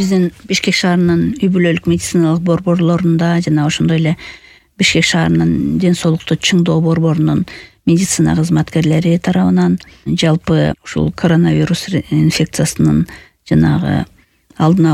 биздин Бишкек шаарынын үй бүлөлүк медициналык борборлорунда жана ошондой эле Бишкек шаарынын ден соолукту чыңдоо борборунун медицина кызматкерлери тарабынан жалпы ушул коронавирус инфекциясынын жанагы алдын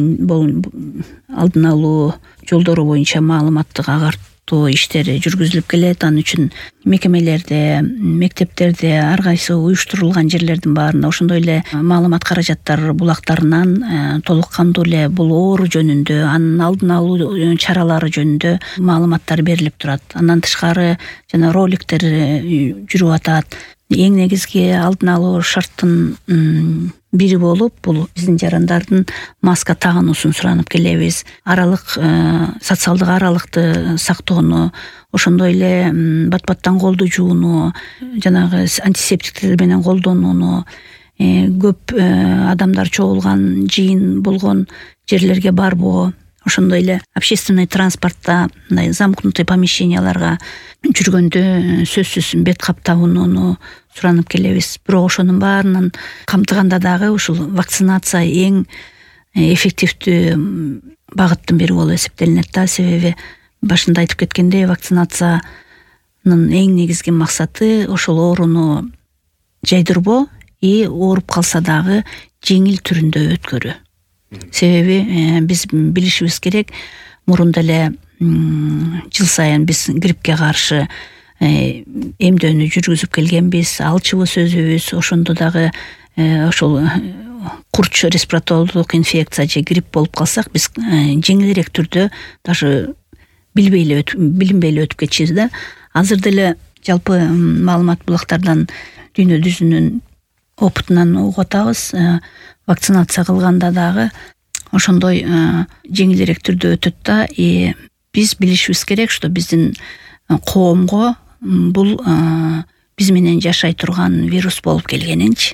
алуу жолдору боюнча маалыматтык агартуу иштери жүргүзүлүп келет. Ал үчүн мекемелерде, мектептерде, ар кайсы уюштурулган жерлердин баарында ошондой эле маалымат каражаттар булактарынан толук кандуу эле бул оору жөнүндө, анын алдын алуу чаралары жөнүндө маалыматтар берилип турат. Андан тышкары жана роликтер жүрүп атат. Эң негизги алдын алуу шарттын бири болуп, бул биздин жарандардын маска тагынуусун суранып келебиз. Социалдык аралыкты сактоону, ошондой эле бат-баттан колду жууну, жанагы антисептиктер менен колдонууну, көп адамдар чогулган, жыйын болгон жерлерге барбоо, ошондой эле общественный транспортто, мындай замкнутый помещенияларга жүргөндө сөзсүз бет кап табынууну суранып келебиз. Бирок ошонун баарынын камтыганда дагы ушул вакцинация эң эффективдүү багыттын бири болуп эсептелинет да. Себеби башында айтып кеткендей, вакцинациянын эң негизги максаты ошол ооруну жайдырбоо, ооруп калса дагы жеңил түрүндө өткөрүү. Себеби биз билишибиз керек, мурунда эле жыл сайын биз гриппке каршы эмдөөнү жүргүзүп келгенбиз, алчыбыз өзүбүз. Ошондо дагы ошол курч респираторлук инфекция же грипп болуп калсак, биз жеңилирээк түрдө даже билинбей эле өтүп кетчүбүз да. Азыр деле жалпы маалымат булактардан дүйнө жүзүнүн опытынан угуп атабыз. Вакцинация кылганда дагы ошондой жеңилирээк түрдө өтөт да. Биз билишибиз керек, что биздин коомго бул биз менен жашай турган вирус болуп келгенинчи.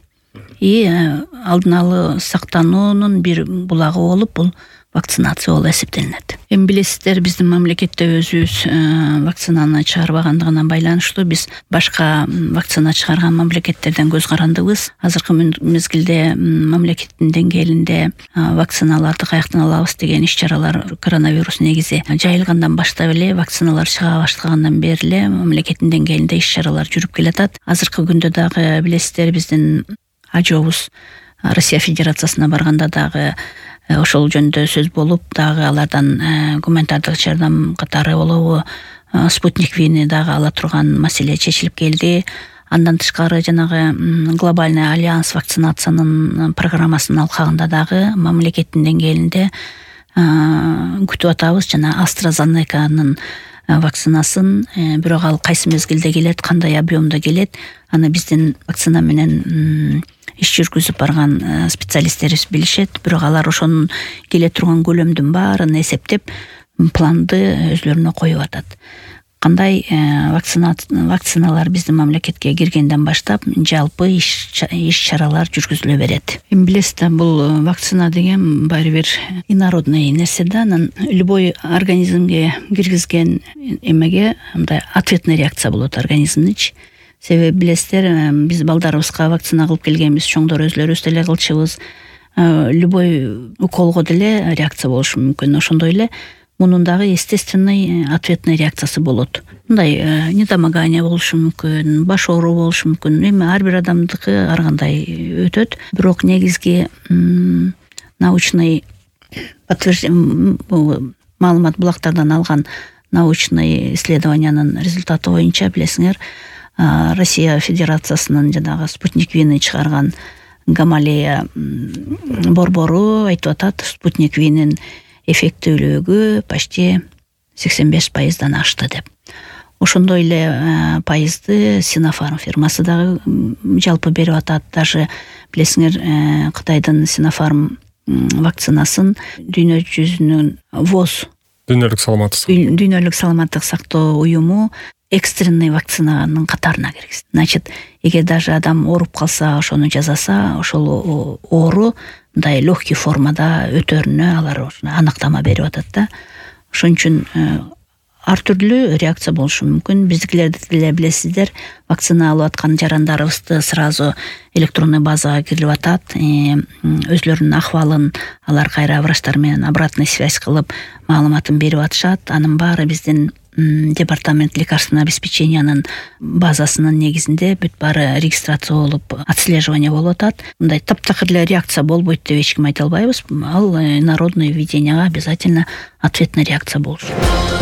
Алдын алуу сактануунун бир булагы болуп, бул вакцинация болуп эсептелинет. Эми билесиздер, биздин мамлекетте өзүбүз вакцинаны чыгарбагандыгына байланыштуу биз башка вакцина чыгарган мамлекеттерден көз карандыбыз. Азыркы мезгилде мамлекеттин деңгээлинде вакциналарды каяктан алабыз деген иш-чаралар коронавирус негизи жайылгандан баштап эле, вакциналар чыга баштагандан бери эле мамлекеттин деңгээлинде иш-чаралар жүрүп келатат. Азыркы күндө дагы билесиздер, биздин ажообуз Россия Федерациясына барганда дагы ошол жөнүндө сөз болуп, дагы алардан гуманитардык жардам катары болобу, спутник Вини дагы ала турган маселе чечилип келди. Андан тышкары жанагы глобальный альянс вакцинациянын программасынын алкагында дагы мамлекеттин деңгээлинде күтүп атабыз. Жана AstraZeneca'нын вакцинасын, бирок ал кайсы мезгилде келет, кандай объемдо келет, аны биздин вакцина менен иш жүргүзүп барган специалисттерибиз билишет. Бирок алар ошонун келе турган көлөмдүн баарын эсептеп, планды өзлөрүнө коюп атат. Кандай вакциналар биздин мамлекетке киргенден баштап жалпы иш-чаралар жүргүзүлө берет. Эми билесиздер, бул вакцина деген баары бир инородный нерсе да. Анан любой организмге киргизген эмеге мындай ответный реакция болот организмдинчи. Себеби билесиздер, биз балдарыбызга вакцина кылып келгенбиз, чоңдор өзлөрүбүз деле кылчубыз. Любой уколго деле реакция болушу мүмкүн. Ошондой эле мунун дагы естественный ответный реакциясы болот. Мындай недомогание болушу мүмкүн, баш оору болушу мүмкүн. Эми ар бир адамдыкы ар кандай өтөт. Бирок негизги научный маалымат булактардан алган научный исследованиянын результаты боюнча билесиңер, Россия Федерациясынын жанагы спутник Вини чыгарган Гамалея борбору айтып атат, спутник Винин эффектүүлүгү почти 85% ашты деп. Ошондой эле пайызды Sinopharm фирмасы дагы жалпы берип атат. Даже билесиңер, Кытайдын Sinopharm вакцинасын дүйнө жүзүнүн ВОЗ, дүйнөлүк саламаттык сактоо уюму экстренный вакцинаның катарына киргизди. Значит, эгер даже адам ооруп калса, ошону жасаса, ошол оору мындай легкий формада өтөрүнө алар анактама берип атат да. Ошон үчүн ар түрдүү реакция болушу мүмкүн. Биздикилерди деле билесиздер, вакцина алып аткан жарандарыбызды сразу электронный базага кирип атат. Өзлөрүнүн ахвалын алар кайра врачтар менен обратный связь кылып маалыматын берип атышат. Анын баары биздин департамент лекарственного обеспечениянын базасынын негизинде бүт баары регистрация болуп, отслеживание болуп атат. Мындай таптакыр эле реакция болбойт деп эч ким айта албайбыз. Ал народный введенияга обязательно ответный реакция болушу.